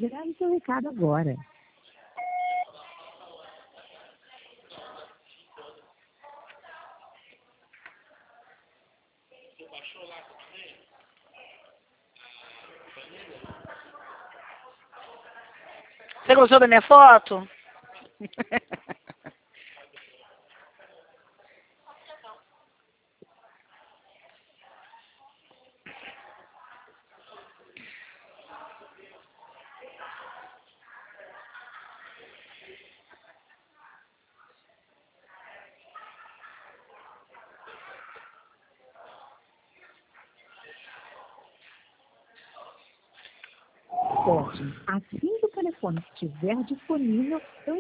Grave seu recado agora. Você gostou da minha foto? Pode. Assim que o telefone estiver disponível, eu